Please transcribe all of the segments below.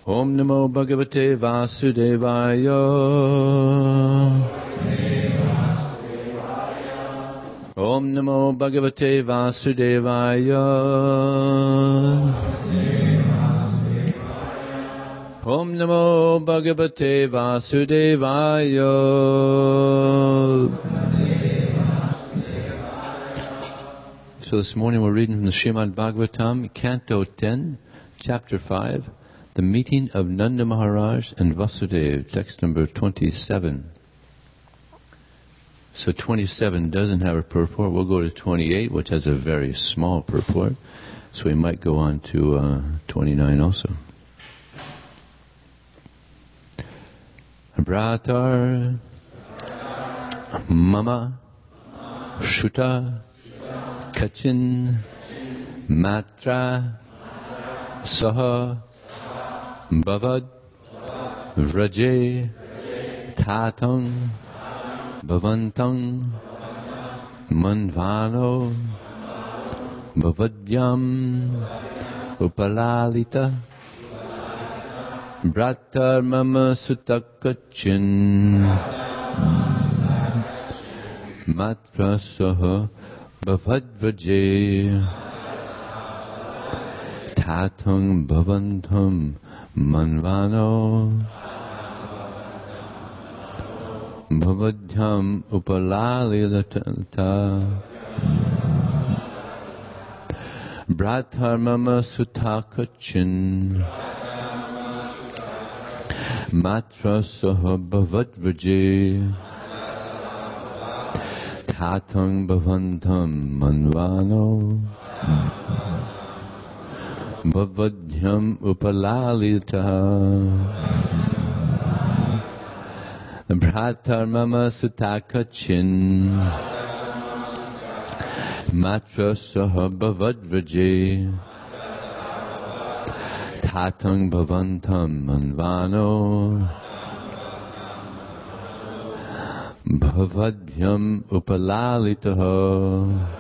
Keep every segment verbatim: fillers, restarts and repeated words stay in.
Om Namo Bhagavate Vasudevaya. Om Namo Bhagavate Vasudevaya. Om Namo Bhagavate Vasudevaya. So this morning we're reading from the Srimad Bhagavatam, Canto ten, Chapter five, The Meeting of Nanda Maharaj and Vasudeva, text number twenty-seven. So twenty-seven doesn't have a purport. We'll go to twenty-eight, which has a very small purport. So we might go on to uh, twenty-nine also. Bratar Mama Shuta Kachin Matra Saha Bhavad Vraje Tatang Bhavantang Manvano Bhavadyam Upalalita Bratar Mama Sutakachin Matra Saha Bhavadvaje Tatang Bhavantam Manvano Bhavadyam Upalalita Bratar Mama Sutakachin Matra Saha Bhavadvaje Tatang Bhavantam Manvano Bhavadyam Upalalita Bhratar Mama Sutakachin Matra Saha Bhavadvaje Tatang Bhavantam Manvano Bhavadyam Upalalitaha.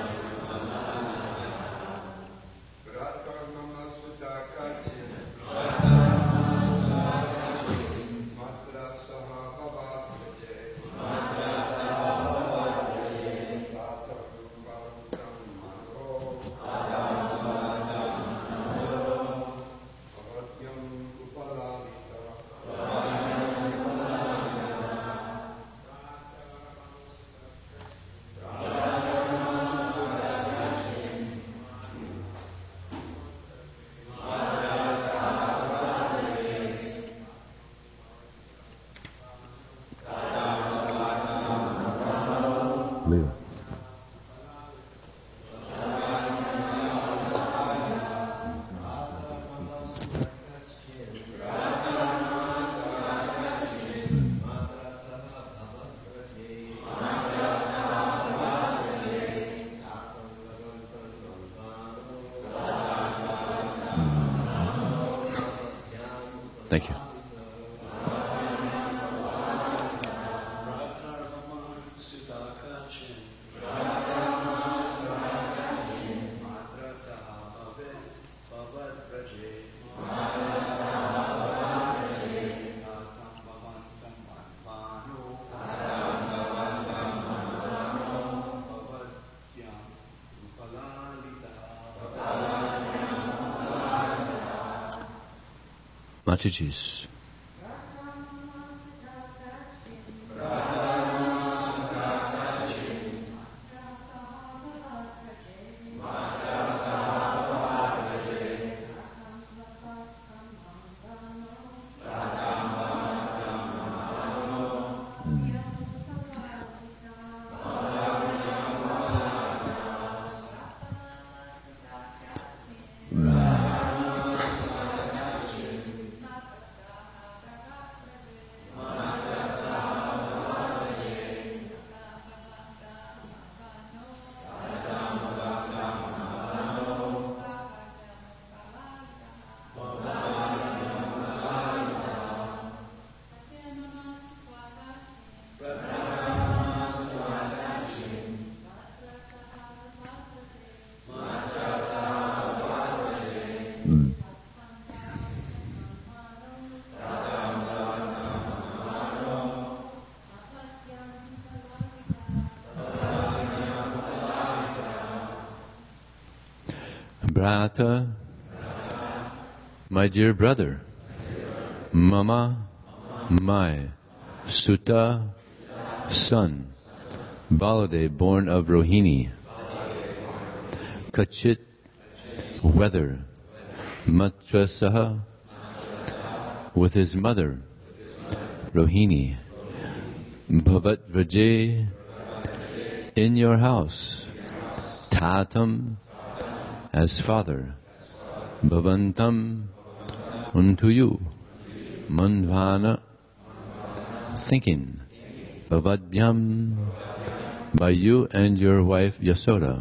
Thank you. Mataji's. Brata, my dear brother. Mama, my. Suta, son. Baladev, born of Rohini. Kachit, whether. Matrasaha, with his mother. Rohini. Bhavat Vrajay, in your house. Tatam, as father. Bhavantam, unto you. Manvana, thinking. Bhavadhyam, by you and your wife Yasoda.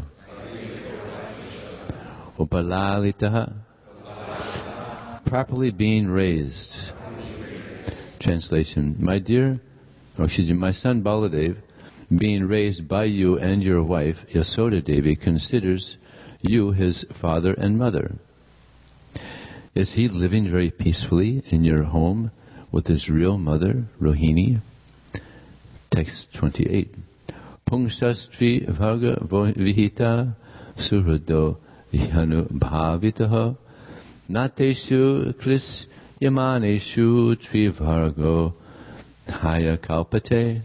Upalalitaha, properly being raised. Translation: My dear, or excuse me, my son Baladev, being raised by you and your wife Yasoda Devi, considers you his father and mother. Is he living very peacefully in your home with his real mother, Rohini? Text twenty-eight. Pungsastri varga vihita surado yanu bhavitaha nateshu kris yamaneshu trivargo haya kalpate.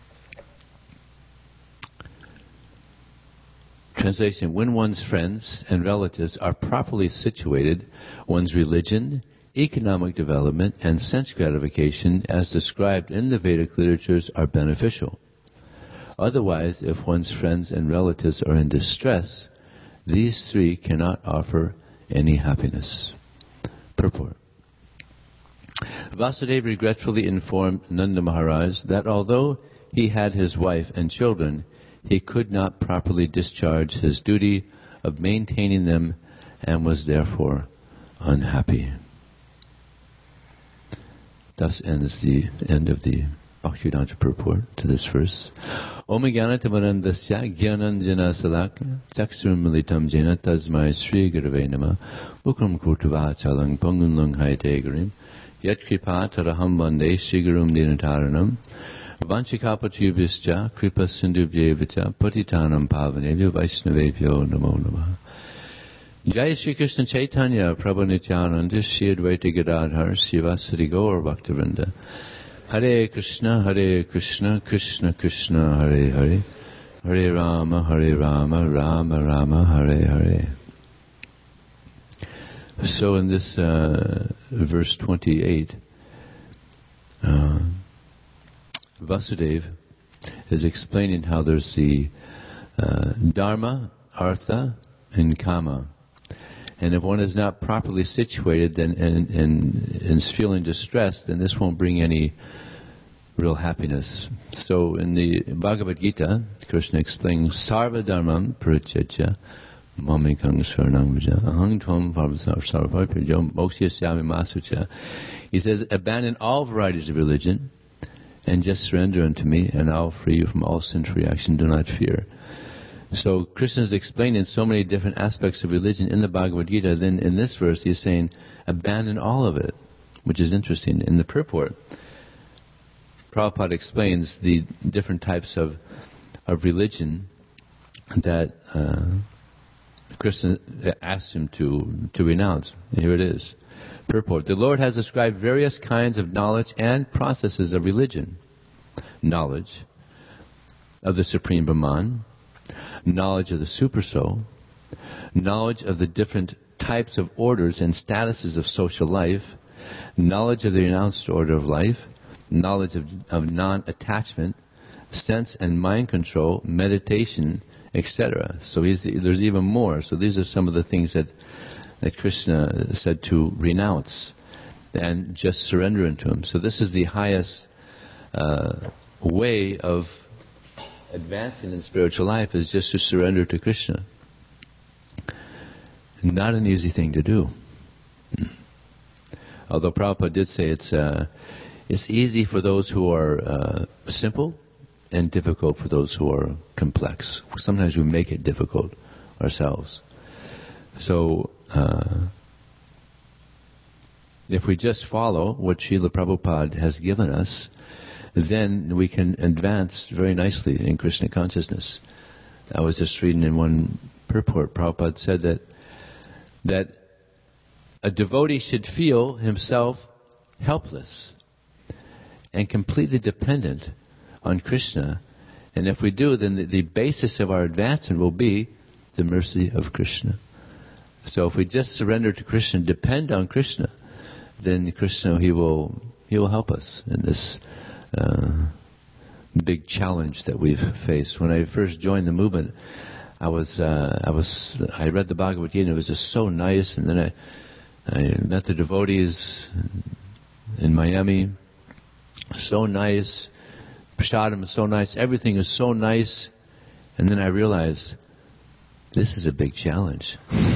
Translation: When one's friends and relatives are properly situated, one's religion, economic development, and sense gratification, as described in the Vedic literatures, are beneficial. Otherwise, if one's friends and relatives are in distress, these three cannot offer any happiness. Purport. Vasudeva regretfully informed Nanda Maharaj that although he had his wife and children, he could not properly discharge his duty of maintaining them and was therefore unhappy. Thus ends the end of the Bhaktivedanta purport to this verse. Om Jnanatamarandasya Jnananjana Salakya Chaksuram Militam Jena Tasmai Sri Gurave Nama Bukram Kurtava Chalang Pangun Lunghai Garim Yat Kripa Taraham Bande Sri Gurum Dinataranam Vanchikapatubhischa Kripa Sindhubhyevacha Patitanam Pavanebhyo Vaishnavebhyo Namo Namaha. Jai Shri Krishna Chaitanya Prabhu Nityananda Shri Advaita Gadadhar Srivasadi Gaur Bhaktivinoda. Hare Krishna Hare Krishna Krishna Krishna Hare Hare Hare Rama Hare Rama Rama Rama Hare Hare. So in this uh, verse twenty-eight, uh, Vasudeva is explaining how there's the uh, Dharma, Artha, and Kama. And if one is not properly situated then, and, and, and is feeling distressed, then this won't bring any real happiness. So in the Bhagavad Gita, Krishna explains, Sarva Dharmam Parityajya Mamekang Saranam Vraja Aham Tvam Sarvaparityajya Mokshasyami Masucha. He says, abandon all varieties of religion and just surrender unto me, and I'll free you from all sinful reaction. Do not fear. So Krishna is explaining so many different aspects of religion in the Bhagavad Gita. Then in this verse he's saying, abandon all of it, which is interesting. In the purport, Prabhupada explains the different types of of religion that uh, Krishna asked him to, to renounce. Here it is. Purport. The Lord has described various kinds of knowledge and processes of religion. Knowledge of the Supreme Brahman, knowledge of the Supersoul, knowledge of the different types of orders and statuses of social life, knowledge of the renounced order of life, knowledge of, of non-attachment, sense and mind control, meditation, et cetera. So he's, there's even more. So these are some of the things that, that Krishna said to renounce and just surrender unto him. So this is the highest uh, way of advancing in spiritual life, is just to surrender to Krishna. Not an easy thing to do. Although Prabhupada did say it's uh, it's easy for those who are uh, simple and difficult for those who are complex. Sometimes we make it difficult ourselves. So uh, if we just follow what Srila Prabhupada has given us, then we can advance very nicely in Krishna consciousness. I was just reading in one purport, Prabhupada said that that a devotee should feel himself helpless and completely dependent on Krishna. And if we do, then the, the basis of our advancement will be the mercy of Krishna. So if we just surrender to Krishna, depend on Krishna, then Krishna, he will he will help us in this uh, big challenge that we've faced. When I first joined the movement, I was uh, I was I read the Bhagavad Gita. It was just so nice, and then I I met the devotees in Miami. So nice. Prasadam is so nice. Everything is so nice. And then I realized, this is a big challenge.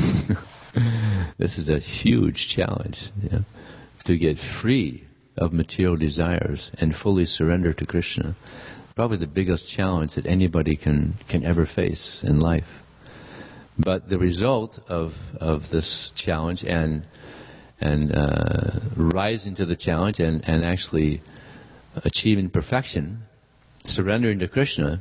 This is a huge challenge. You know, to get free of material desires and fully surrender to Krishna. Probably the biggest challenge that anybody can, can ever face in life. But the result of of this challenge and and uh, rising to the challenge and, and actually achieving perfection, surrendering to Krishna,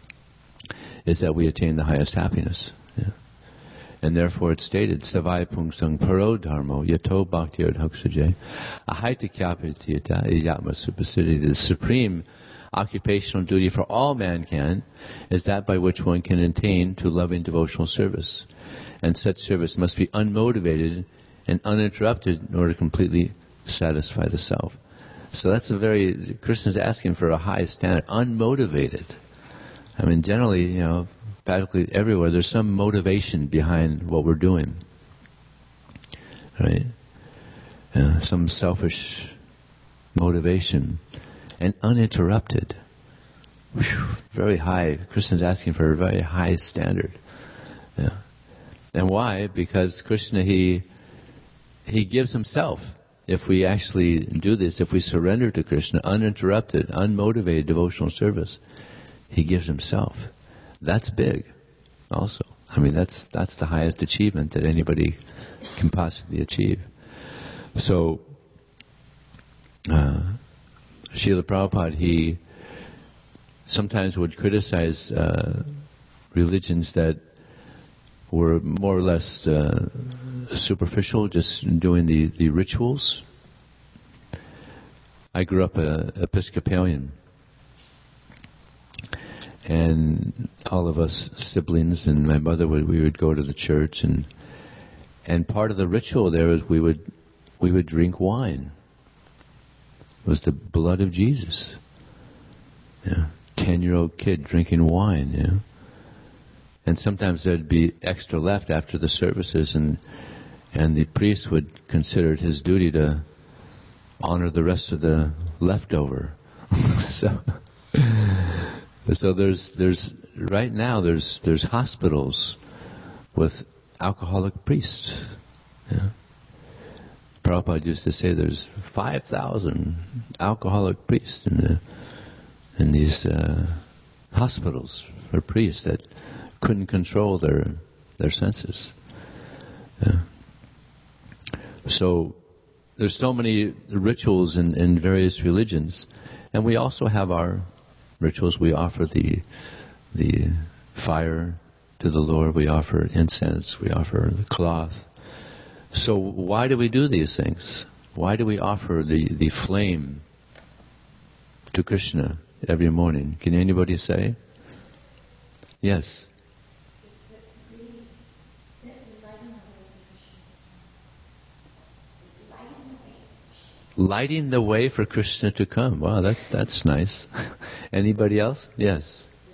is that we attain the highest happiness. Yeah. And therefore it's stated, Savai Pungsang Paro Dharmo Yato Bhakti Ardhaksajay Ahaita Kyapitita Yatma Supasiddhi. The supreme occupational duty for all mankind is that by which one can attain to loving devotional service. And such service must be unmotivated and uninterrupted in order to completely satisfy the self. So that's a very, Krishna's asking for a high standard, unmotivated. I mean, generally, you know, practically everywhere, there's some motivation behind what we're doing. Right? Uh, some selfish motivation. And uninterrupted. Whew, very high. Krishna's asking for a very high standard. Yeah. And why? Because Krishna, he he gives himself. If we actually do this, if we surrender to Krishna, uninterrupted, unmotivated devotional service, he gives himself. That's big also. I mean, that's that's the highest achievement that anybody can possibly achieve. So, uh, Srila Prabhupada, he sometimes would criticize uh, religions that were more or less uh, superficial, just doing the, the rituals. I grew up uh, Episcopalian, and all of us siblings and my mother, would, we would go to the church, and and part of the ritual there is we would we would drink wine. It was the blood of Jesus. Yeah. Ten-year-old kid drinking wine, you know. And sometimes there'd be extra left after the services, and and the priest would consider it his duty to honor the rest of the leftover. so, so there's there's right now there's there's hospitals with alcoholic priests. Yeah. Prabhupada used to say there's five thousand alcoholic priests in the in these uh, hospitals for priests that couldn't control their their senses. Yeah. So there's so many rituals in, in various religions, and we also have our rituals. We offer the the fire to the Lord. We offer incense. We offer the cloth. So why do we do these things? Why do we offer the, the flame to Krishna every morning? Can anybody say? Yes. Lighting the way for Krishna to come. Wow, that's that's nice. Anybody else? Yes.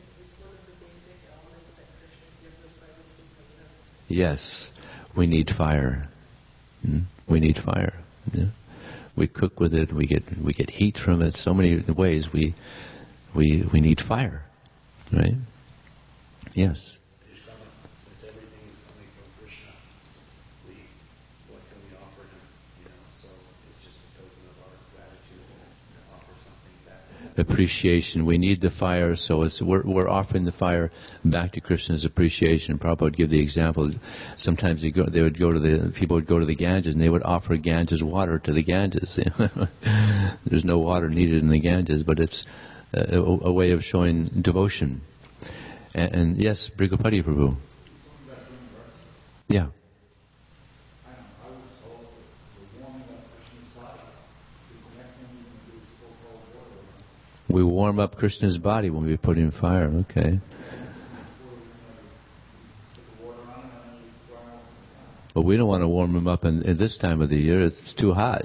Yes, we need fire. Hmm? We need fire. Yeah. We cook with it. We get we get heat from it. So many ways we we we need fire, right? Yes. Since everything is coming from Krishna, we what can we offer him? You know, so it's just a token of our gratitude to offer something back. Appreciation. We need the fire, so it's we're, we're offering the fire back to Krishna's appreciation. Prabhupada would give the example. Sometimes they, go, they would go to the people would go to the Ganges and they would offer Ganges water to the Ganges. There's no water needed in the Ganges, but it's a, a way of showing devotion. And, and yes, Brigapati Prabhu. Yeah. We warm up Krishna's body when we put in fire. Okay. But we don't want to warm him up in, in this time of the year. It's too hot.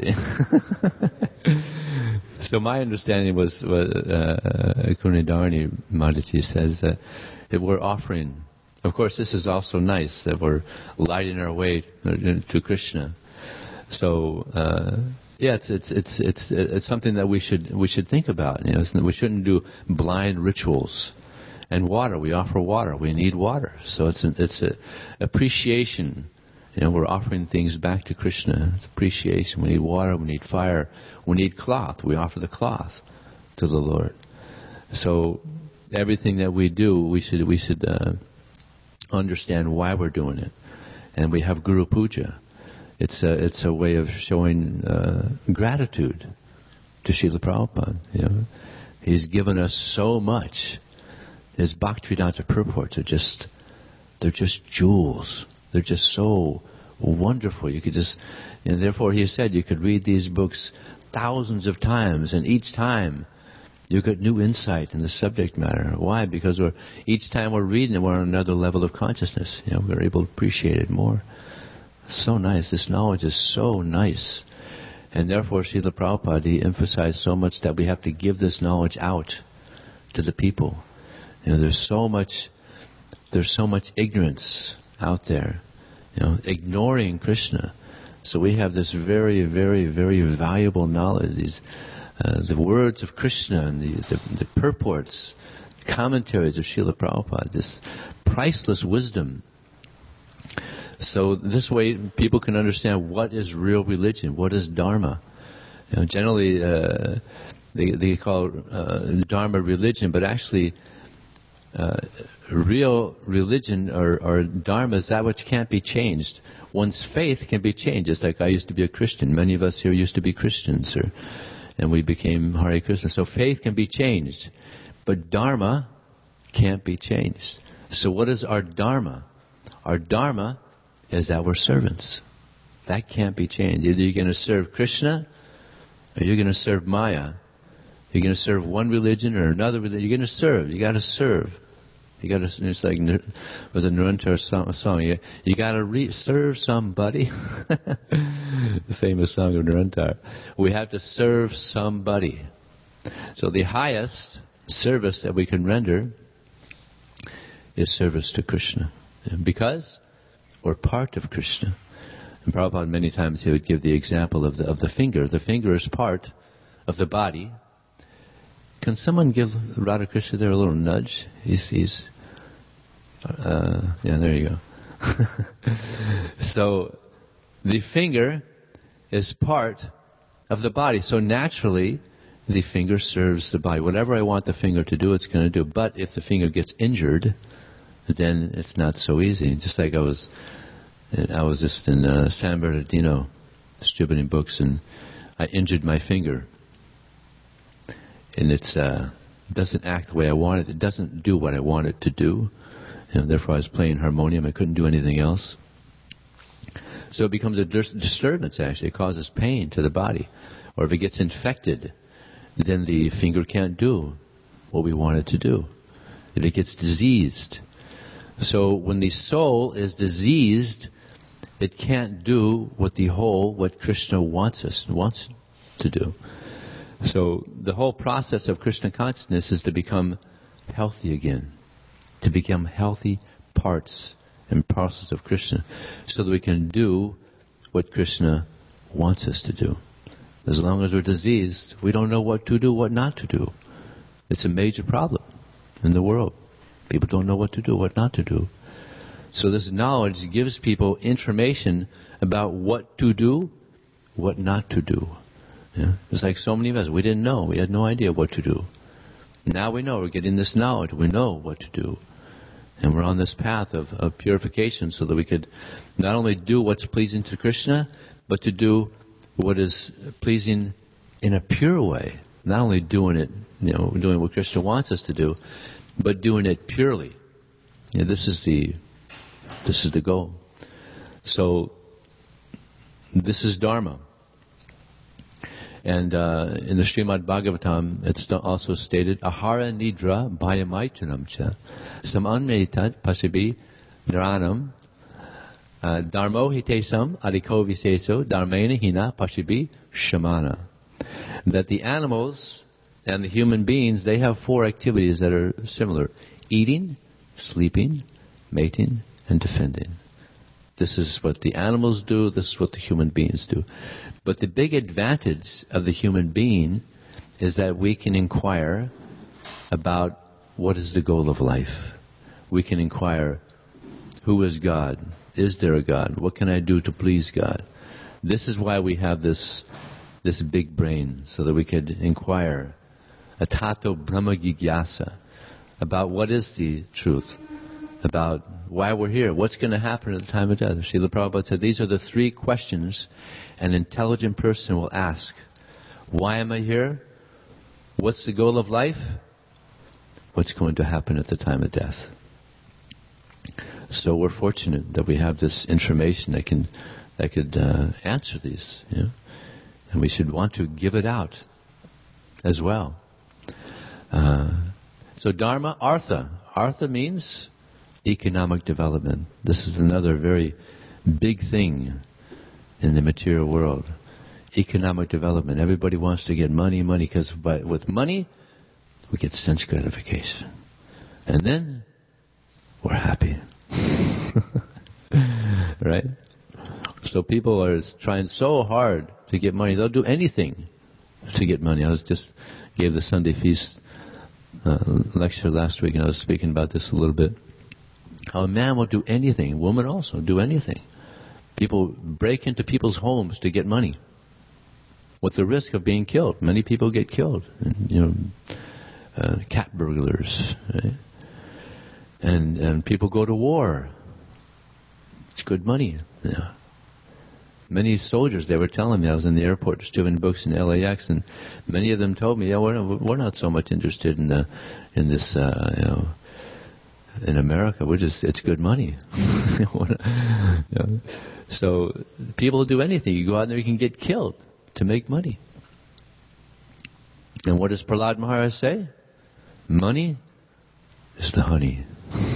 So my understanding was, was uh, Kunidharani Mataji says that if we're offering, of course this is also nice, that we're lighting our way to Krishna. So uh, yeah, it's it's it's it's it's something that we should we should think about. You know, we shouldn't do blind rituals. And water, we offer water. We need water. So it's an, it's a appreciation. You know, we're offering things back to Krishna. It's appreciation. We need water. We need fire. We need cloth. We offer the cloth to the Lord. So everything that we do, we should we should uh, understand why we're doing it. And we have Guru Puja. It's a it's a way of showing uh, gratitude to Srila Prabhupada. You know, he's given us so much. His Bhaktivedanta purports are just they're just jewels. They're just so wonderful. You could just, and therefore he said you could read these books thousands of times, and each time you get new insight in the subject matter. Why? Because we're each time we're reading it, we're on another level of consciousness. You know, we're able to appreciate it more. So nice. This knowledge is so nice, and therefore Srila Prabhupada he emphasized so much that we have to give this knowledge out to the people. You know, there's so much, there's so much ignorance out there, you know, ignoring Krishna. So we have this very, very, very valuable knowledge. These, uh, the words of Krishna and the, the, the purports, commentaries of Srila Prabhupada. This priceless wisdom. So this way, people can understand what is real religion, what is Dharma. You know, generally, uh, they they call uh, Dharma religion, but actually. Uh, real religion or, or Dharma is that which can't be changed. One's faith can be changed. It's like I used to be a Christian. Many of us here used to be Christians, or, and we became Hare Krishna. So faith can be changed, but Dharma can't be changed. So what is our Dharma? Our Dharma is that we're servants. That can't be changed. Either you're going to serve Krishna or you're going to serve Maya. You're going to serve one religion or another religion. You're going to serve. You got to serve. You got to. It's like with a Nirantar song. You, you got to re- serve somebody. The famous song of Nirantar. We have to serve somebody. So the highest service that we can render is service to Krishna, because we're part of Krishna. And Prabhupada many times he would give the example of the of the finger. The finger is part of the body. Can someone give Radha Krishna there a little nudge? He's, he's uh, yeah, there you go. So, the finger is part of the body. So naturally, the finger serves the body. Whatever I want the finger to do, it's going to do. But if the finger gets injured, then it's not so easy. Just like I was, I was just in uh, San Bernardino distributing books, and I injured my finger. And it's uh, doesn't act the way I want it. It doesn't do what I want it to do. And therefore I was playing harmonium. I couldn't do anything else. So it becomes a dis- disturbance, actually. It causes pain to the body. Or if it gets infected, then the finger can't do what we want it to do. If it gets diseased. So when the soul is diseased, it can't do what the whole, what Krishna wants us, wants to do. So the whole process of Krishna consciousness is to become healthy again, to become healthy parts and parcels of Krishna, so that we can do what Krishna wants us to do. As long as we're diseased, we don't know what to do, what not to do. It's a major problem in the world. People don't know what to do, what not to do. So this knowledge gives people information about what to do, what not to do. Yeah? It's like so many of us, we didn't know. We had no idea what to do. Now we know. We're getting this knowledge. We know what to do. And we're on this path of, of purification so that we could not only do what's pleasing to Krishna, but to do what is pleasing in a pure way. Not only doing it, you know, doing what Krishna wants us to do, but doing it purely. Yeah, this is the this is the goal. So this is Dharma. And uh, in the Srimad Bhagavatam, it's also stated, Ahara Nidra Bhayamaitunam cha Samanmetat Pasibi Niranam Dharmo Hitesam Adiko Viseso Dharmena Hina Pasibi Shamana. That the animals and the human beings, they have four activities that are similar. Eating, sleeping, mating, and defending. This is what the animals do, this is what the human beings do. But the big advantage of the human being is that we can inquire about what is the goal of life. We can inquire, who is God? Is there a God? What can I do to please God? This is why we have this this big brain, so that we could inquire, atato brahma jigyasa, about what is the truth, about why we're here, what's going to happen at the time of death. Srila Prabhupada said these are the three questions an intelligent person will ask. Why am I here? What's the goal of life? What's going to happen at the time of death? So we're fortunate that we have this information that can that could uh, answer these, you know? And we should want to give it out as well. Uh, so Dharma, Artha. Artha means economic development. This is another very big thing in the material world. Economic development. Everybody wants to get money, money, because with money, we get sense gratification. And then, we're happy. Right? So people are trying so hard to get money. They'll do anything to get money. I was just gave the Sunday Feast uh, lecture last week, and I was speaking about this a little bit. How a man will do anything, a woman also do anything. People break into people's homes to get money, with the risk of being killed. Many people get killed. And, you know, uh, cat burglars, right? And and people go to war. It's good money. Yeah. Many soldiers, they were telling me, I was in the airport distributing books in L A X, and many of them told me, yeah, we're not, we're not so much interested in the in this, uh, you know, in America. We're just, it's good money. You know? So people do anything. You go out there, you can get killed to make money. And what does Prahlad Maharaj say? Money is the honey.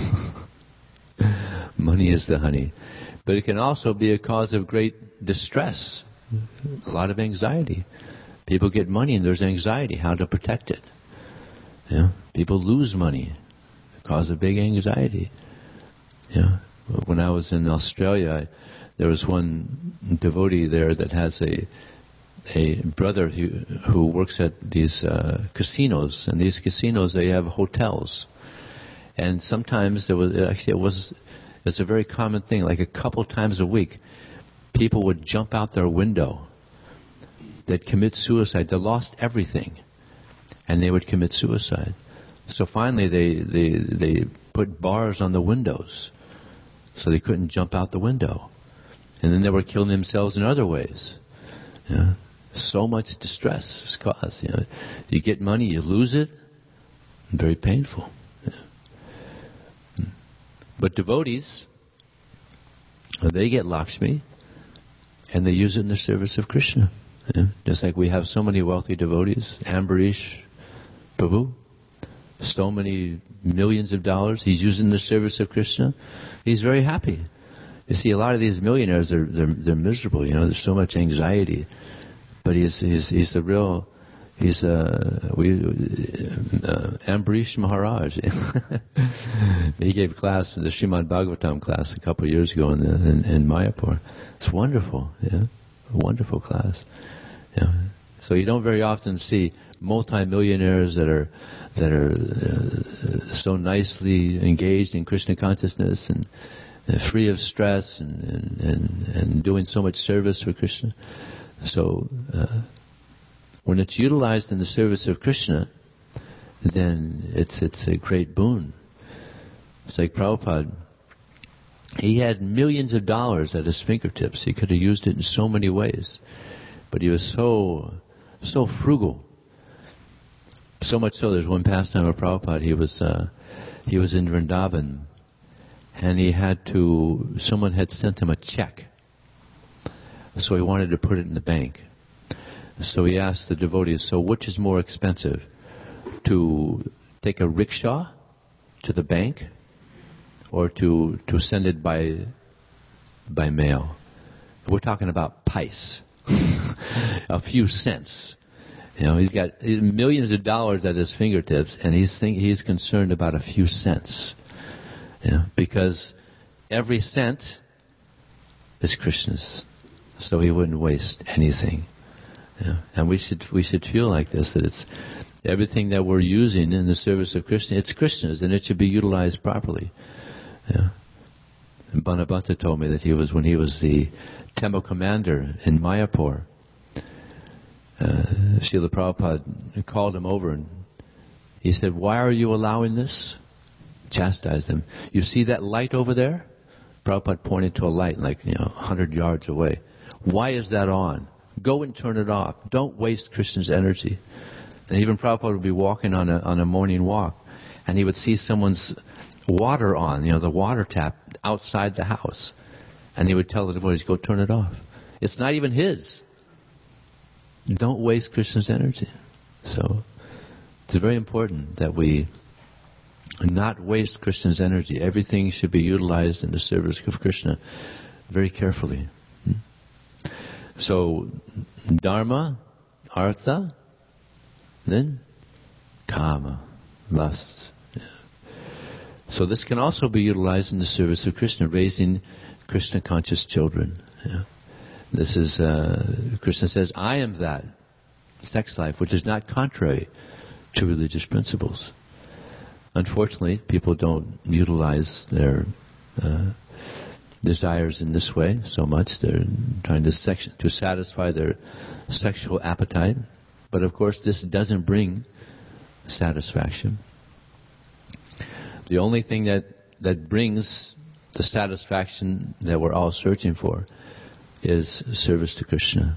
Money is the honey. But it can also be a cause of great distress, a lot of anxiety. People get money and there's anxiety, how to protect it. You know? People lose money, cause of big anxiety. You know? When I was in Australia, I, there was one devotee there that has a a brother who, who works at these uh, casinos, and these casinos, they have hotels. And sometimes there was, actually it was, it's a very common thing, like a couple times a week, people would jump out their window. They'd commit suicide. They lost everything, and they would commit suicide. So finally they, they, they put bars on the windows so they couldn't jump out the window. And then they were killing themselves in other ways. You know? So much distress is caused. You know? You get money, you lose it. Very painful. Yeah. But devotees, they get Lakshmi, and they use it in the service of Krishna. Yeah? Just like we have so many wealthy devotees. Ambarish Prabhu, so many millions of dollars. He's using the service of Krishna. He's very happy. You see, a lot of these millionaires, they're, they're, they're miserable. You know, there's so much anxiety. But he's he's he's the real, he's uh we uh, Ambarish Maharaj. He gave class, the Srimad Bhagavatam class, a couple of years ago in, the, in in Mayapur. It's wonderful, yeah, a wonderful class. Yeah. So you don't very often see multi-millionaires that are that are uh, so nicely engaged in Krishna consciousness and uh, free of stress and, and and and doing so much service for Krishna. So, uh, when it's utilized in the service of Krishna, then it's it's a great boon. It's like Prabhupada. He had millions of dollars at his fingertips. He could have used it in so many ways. But he was so, so frugal. So much so, there's one pastime of Prabhupada. He was, uh, he was in Vrindavan, and he had to, someone had sent him a check. So he wanted to put it in the bank. So he asked the devotees, so which is more expensive? To take a rickshaw to the bank, or to, to send it by by mail? We're talking about pice. A few cents. You know, he's got millions of dollars at his fingertips, and he's think, he's concerned about a few cents. You know, because every cent is Krishna's, so he wouldn't waste anything. You know, and we should we should feel like this, that it's everything that we're using in the service of Krishna, it's Krishna's, and it should be utilized properly. You know. And Bhanabhata told me that he was, when he was the temple commander in Mayapur, uh, Srila Prabhupada called him over and he said, why are you allowing this? Chastised him. You see that light over there? Prabhupada pointed to a light like, you know, a hundred yards away. Why is that on? Go and turn it off. Don't waste Krishna's energy. And even Prabhupada would be walking on a, on a morning walk, and he would see someone's water on, you know, the water tap outside the house. And he would tell the devotees, go turn it off. It's not even his. Don't waste Krishna's energy. So it's very important that we not waste Krishna's energy. Everything should be utilized in the service of Krishna very carefully. So dharma, artha, then kama, lust. So this can also be utilized in the service of Krishna, raising Krishna conscious children. Yeah. This is, uh, Krishna says, I am that sex life, which is not contrary to religious principles. Unfortunately, people don't utilize their uh, desires in this way so much. They're trying to, sex- to satisfy their sexual appetite. But of course, this doesn't bring satisfaction. The only thing that, that brings the satisfaction that we're all searching for is service to Krishna.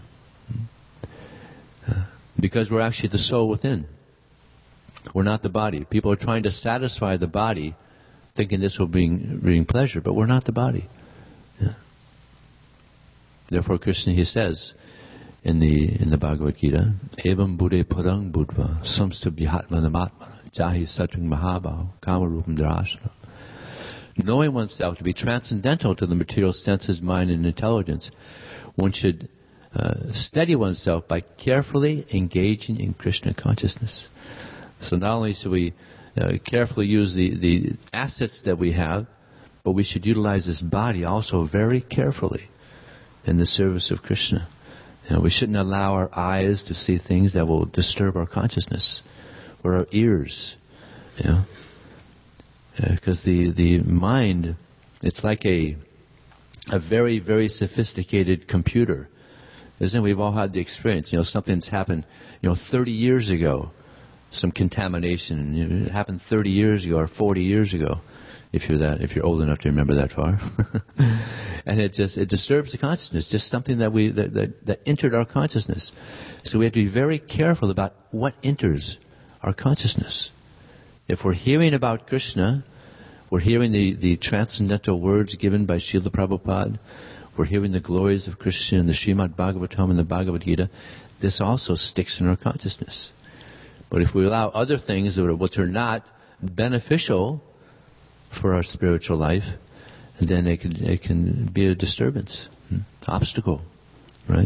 Uh, because we're actually the soul within. We're not the body. People are trying to satisfy the body, thinking this will bring, bring pleasure, but we're not the body. Yeah. Therefore, Krishna, he says in the in the Bhagavad Gita, Evam Buddhe Padang Buddha Samstabhyahatma Namatma Jahi Satung Mahabhav Kamarupam Dharashana. Knowing oneself to be transcendental to the material senses, mind, and intelligence, one should uh, steady oneself by carefully engaging in Krishna consciousness. So not only should we uh, carefully use the, the assets that we have, but we should utilize this body also very carefully in the service of Krishna. You know, we shouldn't allow our eyes to see things that will disturb our consciousness, or our ears, you know. Because uh, the, the mind, it's like a a very, very sophisticated computer. Isn't it? We've all had the experience. You know, something's happened, you know, thirty years ago. Some contamination. You know, it happened thirty years ago or forty years ago, if you're that, if you're old enough to remember that far. And it just, it disturbs the consciousness. Just something that we, that, that, that entered our consciousness. So we have to be very careful about what enters our consciousness. If we're hearing about Krishna, we're hearing the, the transcendental words given by Srila Prabhupada, we're hearing the glories of Krishna in the Srimad Bhagavatam and the Bhagavad Gita, this also sticks in our consciousness. But if we allow other things that are, which are not beneficial for our spiritual life, then it can, it can be a disturbance, an obstacle, right?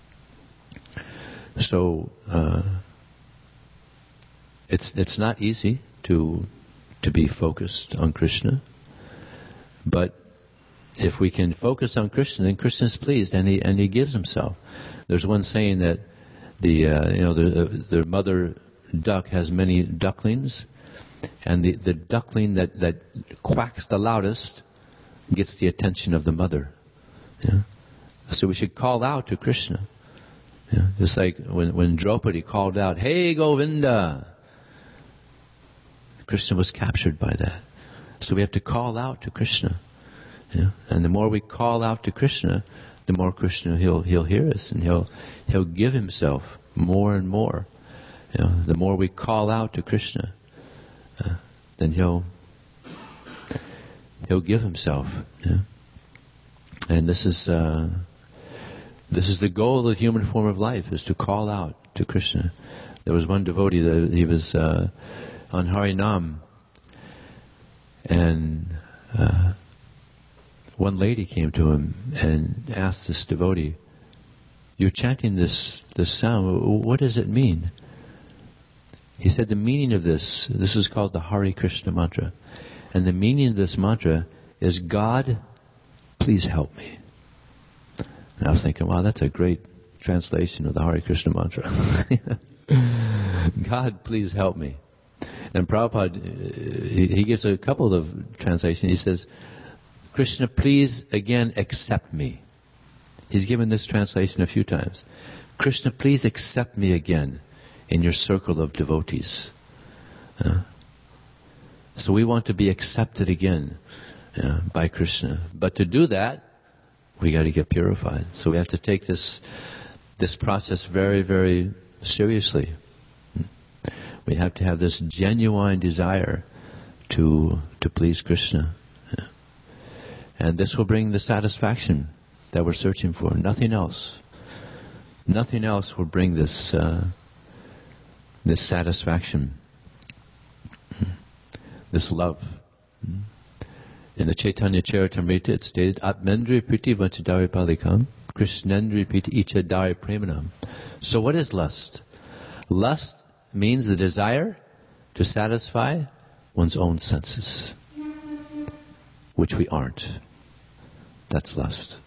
So uh, it's it's not easy to to be focused on Krishna, but if we can focus on Krishna, then Krishna is pleased, and he and he gives himself. There's one saying that the uh, you know the the mother duck has many ducklings, and the, the duckling that, that quacks the loudest gets the attention of the mother. Yeah? So we should call out to Krishna. Yeah? Just like when, when Draupadi called out, "Hey Govinda!" Krishna was captured by that. So we have to call out to Krishna. Yeah? And the more we call out to Krishna, the more Krishna he'll he'll hear us, and he'll he'll give himself more and more. You know, the more we call out to Krishna, uh, then he'll he'll give himself. Yeah? And this is uh, This is the goal of the human form of life, is to call out to Krishna. There was one devotee that he was uh, on Harinam, and uh, one lady came to him and asked this devotee, "You're chanting this this sound. What does it mean?" He said, "The meaning of this, this is called the Hare Krishna mantra. And the meaning of this mantra is, God, please help me." And I was thinking, wow, that's a great translation of the Hare Krishna mantra. God, please help me. And Prabhupada, he gives a couple of translations. He says, Krishna, please again accept me. He's given this translation a few times. Krishna, please accept me again in your circle of devotees. Uh, so we want to be accepted again uh, by Krishna. But to do that, we got to get purified. So we have to take this this process very, very seriously. We have to have this genuine desire to to please Krishna. Yeah. And this will bring the satisfaction that we're searching for. Nothing else. Nothing else will bring this uh, this satisfaction, this love. In the Chaitanya Charitamrita it's stated, Atmendri Priti Vanchadari Palikam, Krishnendri Priti Ichadari Premanam. So what is lust? Lust means the desire to satisfy one's own senses, which we aren't. That's lust.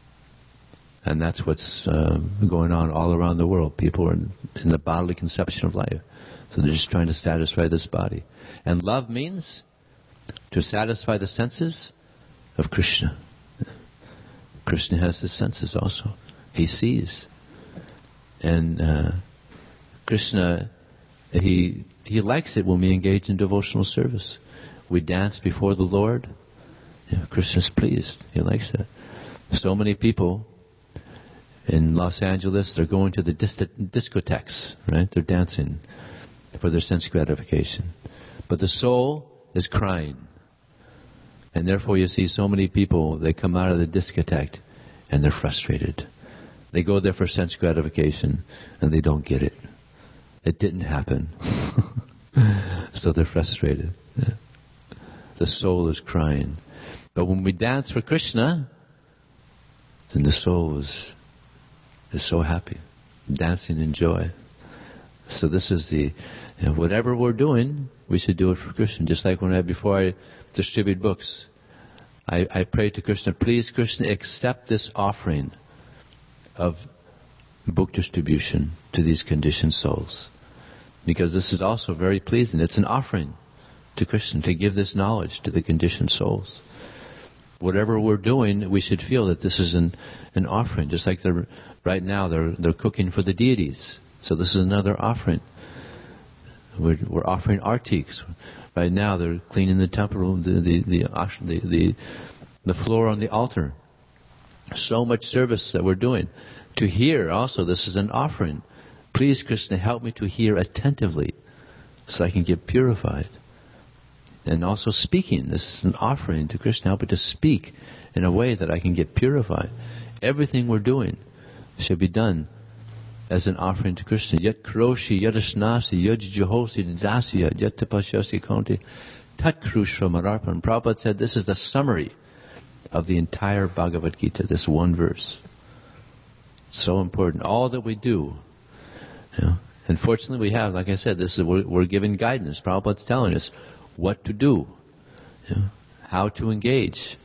And that's what's uh, going on all around the world. People are in, in the bodily conception of life. So they're just trying to satisfy this body. And love means to satisfy the senses of Krishna. Krishna has his senses also. He sees. And uh, Krishna, he he likes it when we engage in devotional service. We dance before the Lord. You know, Krishna's pleased. He likes that. So many people in Los Angeles, they're going to the dis- discotheques, right? They're dancing for their sense gratification. But the soul is crying. And therefore you see so many people, they come out of the discotheque and they're frustrated. They go there for sense gratification and they don't get it. It didn't happen. So they're frustrated. Yeah. The soul is crying. But when we dance for Krishna, then the soul is, is so happy, dancing in joy. So this is the, you know, whatever we're doing, we should do it for Krishna. Just like when I, before I distribute books, I, I pray to Krishna, please Krishna, accept this offering of book distribution to these conditioned souls. Because this is also very pleasing. It's an offering to Krishna to give this knowledge to the conditioned souls. Whatever we're doing, we should feel that this is an, an offering. Just like they're, right now they're, they're cooking for the deities. So this is another offering. We're, we're offering artiks. Right now they're cleaning the temple room, the the, the the the the floor on the altar. So much service that we're doing. To hear also, this is an offering. Please, Krishna, help me to hear attentively so I can get purified. And also speaking, this is an offering to Krishna. Help me to speak in a way that I can get purified. Everything we're doing should be done as an offering to Krishna. Yat kroshi, yat asnasi, yat jahosi, dasya, yat tapashyasi konti, tat krushra mararpan. Prabhupada said this is the summary of the entire Bhagavad Gita, this one verse. It's so important. All that we do, you know, and fortunately we have, like I said, this is we're, we're given guidance. Prabhupada's telling us what to do, you know, how to engage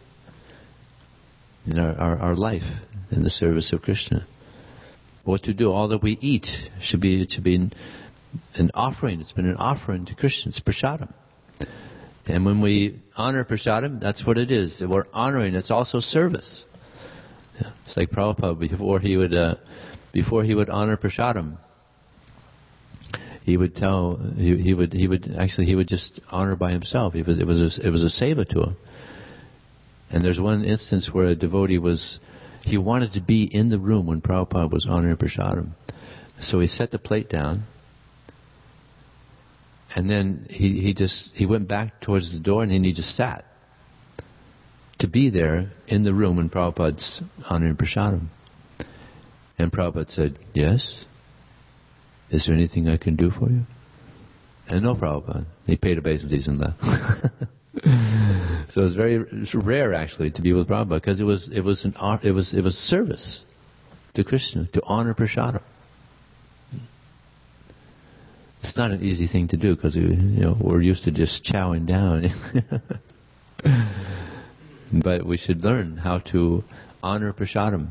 in our, our, our life in the service of Krishna. What to do. All that we eat should be it should be an, an offering. It's been an offering to Krishna. It's prasadam. And when we honor prasadam, that's what it is. We're honoring. It's also service. Yeah. It's like Prabhupada before he would uh, before he would honor prasadam, he would tell he, he would he would actually he would just honor by himself. He was, it was a, it was a seva to him. And there's one instance where a devotee was. He wanted to be in the room when Prabhupada was honoring prasadam. So he set the plate down. And then he, he just, he went back towards the door and then he just sat. To be there in the room when Prabhupada's honoring prasadam. And Prabhupada said, yes. Is there anything I can do for you? And no, Prabhupada. He paid obeisances and left. So it was very it was rare, actually, to be with Prabhupada, because it was it was an art, it was it was service to Krishna, to honor prasadam. It's not an easy thing to do, because you know we're used to just chowing down. But we should learn how to honor prasadam.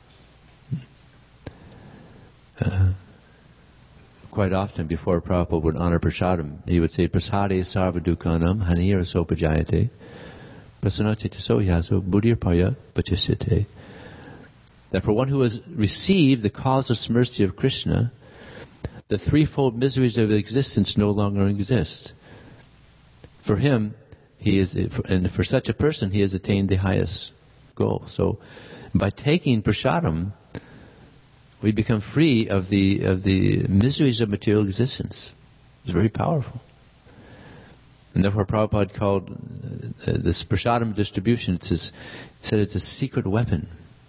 Uh, quite often, before Prabhupada would honor prasadam, he would say, Prasade sarvadukanam hanira sopajayate prasanachitaso yaso buddhirpaya pachasyate. That for one who has received the causeless mercy of Krishna, the threefold miseries of existence no longer exist. For him, he is, and for such a person, he has attained the highest goal. So, by taking prasadam, we become free of the of the miseries of material existence. It's very powerful. And therefore Prabhupada called uh, this prasadam distribution, it says, said it's a secret weapon.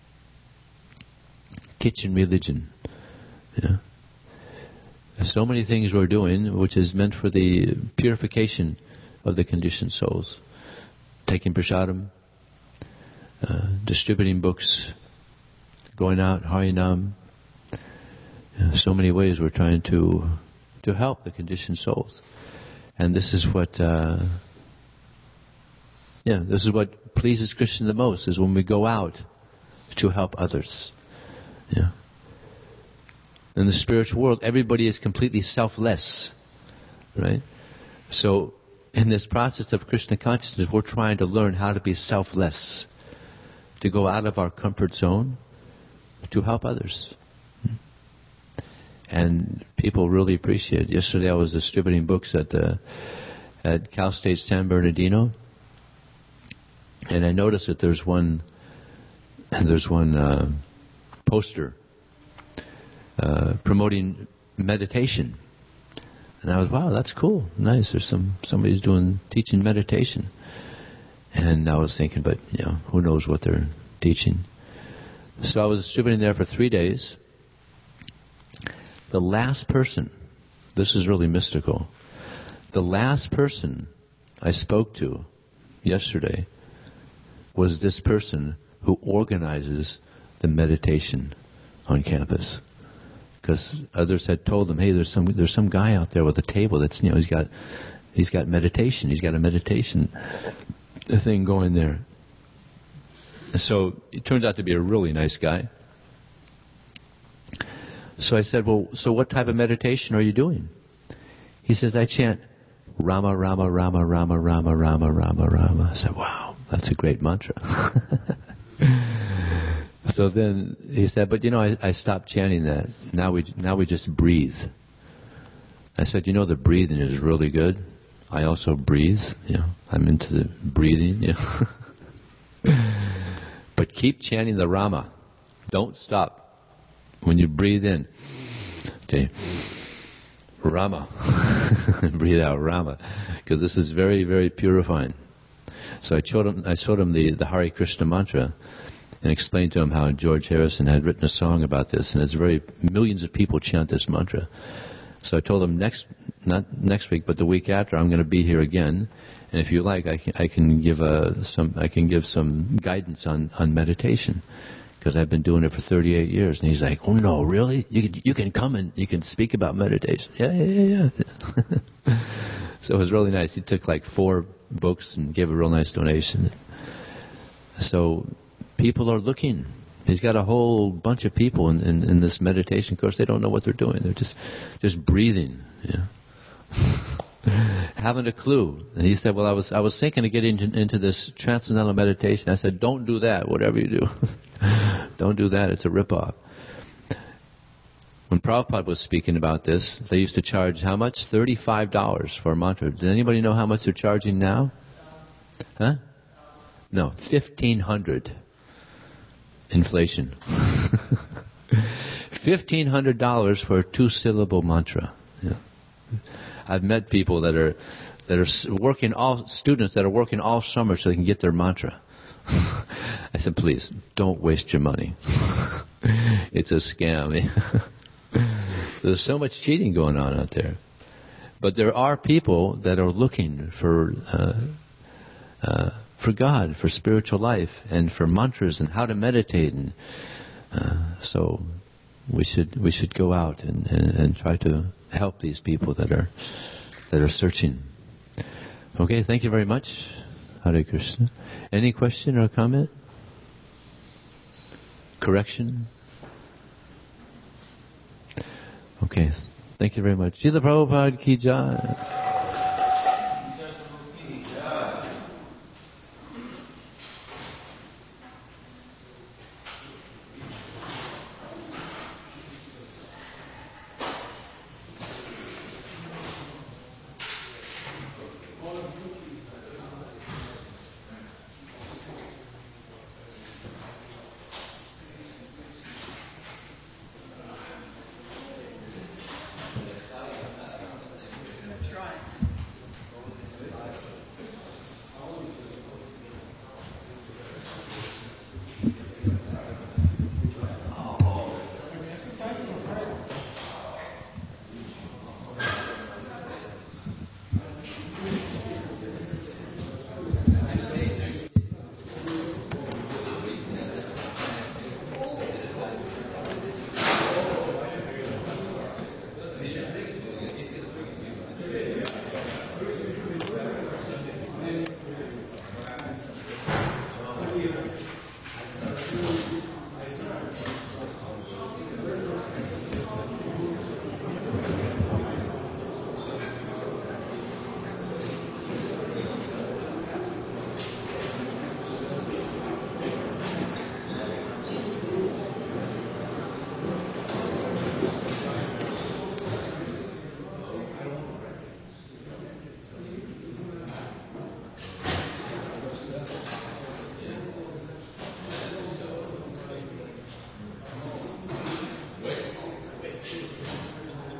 Kitchen religion. Yeah. There's so many things we're doing which is meant for the purification of the conditioned souls. Taking prasadam, uh, distributing books, going out, Harinam. In so many ways we're trying to to help the conditioned souls. And this is what uh, yeah, this is what pleases Krishna the most, is when we go out to help others. Yeah. In the spiritual world, everybody is completely selfless. Right? So in this process of Krishna consciousness, we're trying to learn how to be selfless, to go out of our comfort zone to help others. And people really appreciate it. Yesterday I was distributing books at the, at Cal State San Bernardino, and I noticed that there's one there's one uh, poster uh, promoting meditation, and I was, wow, that's cool, nice. There's some somebody's doing teaching meditation, and I was thinking, but you know, who knows what they're teaching? So I was distributing there for three days. The last person, this is really mystical, the last person I spoke to yesterday was this person who organizes the meditation on campus. Because others had told them, hey, there's some there's some guy out there with a table that's, you know, he's got he's got meditation, he's got a meditation thing going there. So it turns out to be a really nice guy. So I said, well, so what type of meditation are you doing? He says, I chant Rama, Rama, Rama, Rama, Rama, Rama, Rama, Rama. I said, wow, that's a great mantra. So then he said, but you know, I, I stopped chanting that. Now we now we just breathe. I said, you know, the breathing is really good. I also breathe. You know, I'm into the breathing. You know. But keep chanting the Rama. Don't stop. When you breathe in, okay, Rama, breathe out Rama, because this is very, very purifying. So I showed him, I showed him the, the Hare Krishna mantra, and explained to him how George Harrison had written a song about this, and it's very millions of people chant this mantra. So I told him next, not next week, but the week after, I'm going to be here again, and if you like, I can, I can give a, some, I can give some guidance on, on meditation. Because I've been doing it for thirty-eight years. And he's like, oh no, really? You can, you can come and you can speak about meditation. Yeah, yeah, yeah, yeah. So it was really nice. He took like four books and gave a real nice donation. So people are looking. He's got a whole bunch of people in, in, in this meditation course. They don't know what they're doing. They're just just breathing. Yeah. Haven't a clue. And he said, well, I was I was thinking of getting into, into this transcendental meditation. I said, don't do that, whatever you do. Don't do that. It's a ripoff. When Prabhupada was speaking about this, they used to charge how much? thirty-five dollars for a mantra. Does anybody know how much they're charging now? Huh? No, fifteen hundred dollars. Inflation. fifteen hundred dollars for a two-syllable mantra. Yeah. I've met people that are that are working all students that are working all summer so they can get their mantra. I said, please don't waste your money. It's a scam. There's so much cheating going on out there. But there are people that are looking for uh, uh, for God, for spiritual life, and for mantras and how to meditate. And uh, so we should we should go out and, and, and try to help these people that are that are searching. Okay, thank you very much. Hare Krishna. Any question or comment? Correction? Okay, thank you very much. Srila Prabhupada ki jai.